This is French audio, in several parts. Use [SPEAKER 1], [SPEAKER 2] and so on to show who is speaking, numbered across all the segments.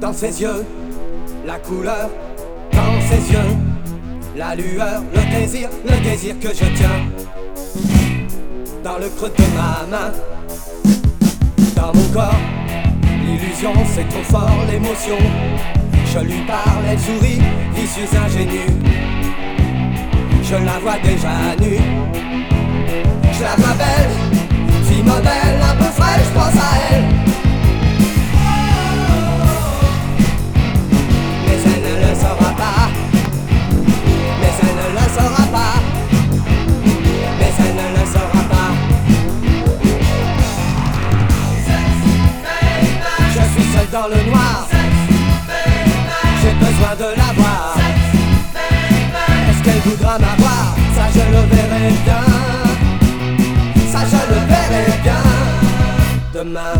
[SPEAKER 1] Dans ses yeux, la couleur, dans ses yeux, la lueur, le désir que je tiens. Dans le creux de ma main, dans mon corps, l'illusion c'est trop fort, l'émotion. Je lui parle, elle sourit, vicieuse ingénue. Je la vois déjà nue. Je la vois belle, fille modèle, un peu fraîche, je pense à elle. Mais elle ne le saura pas. Mais elle ne le saura pas. Mais elle ne le saura pas. Je suis seul dans le noir. J'ai besoin de la voir. Est-ce qu'elle voudra m'avoir? Ça je le verrai bien. Ça je le verrai bien demain.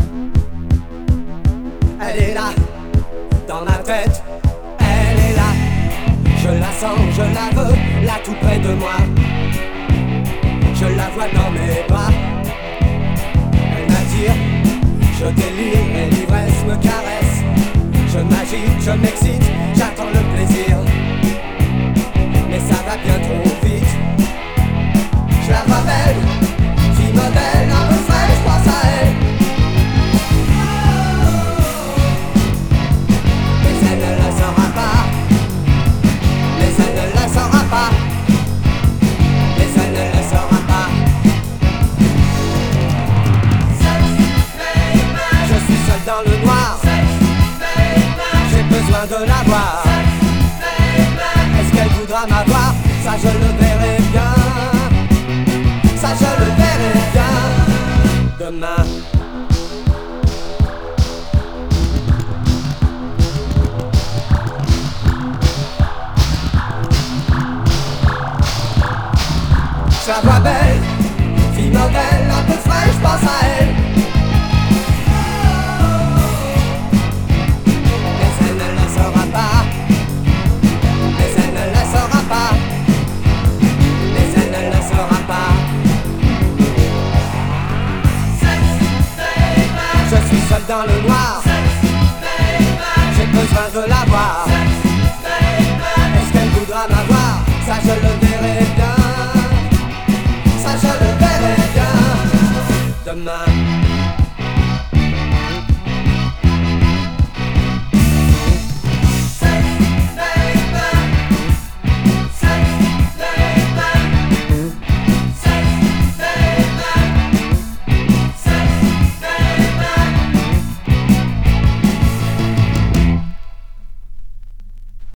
[SPEAKER 1] Elle est là, dans ma tête. Elle est là. Je la sens, je la veux, là tout près de moi. Je la vois dans mes bras. Elle m'attire, je délire et l'ivresse me caresse. Je m'agite, je m'excite, j'attends le plaisir. Mais ça va bien trop vite. Je la vois belle, fille modèle, un peu fraîche, je pense à elle. Mais elle ne le saura pas. Mais elle ne le saura pas. Mais elle ne le saura pas. Je suis seul dans le noir. J'ai besoin de la voir. Est-ce qu'elle voudra m'avoir? Ça je le verrai bien. Ça je le verrai bien demain. Je la vois belle, fille modèle, un peu fraîche, je pense à elle. Mais elle ne le saura pas. Mais elle ne le saura pas. Mais elle ne le saura pas. Je suis seul dans le noir. J'ai besoin de la voir. Est-ce qu'elle voudra m'avoir? Ça je le verrai bien. Ça je le verrai bien demain.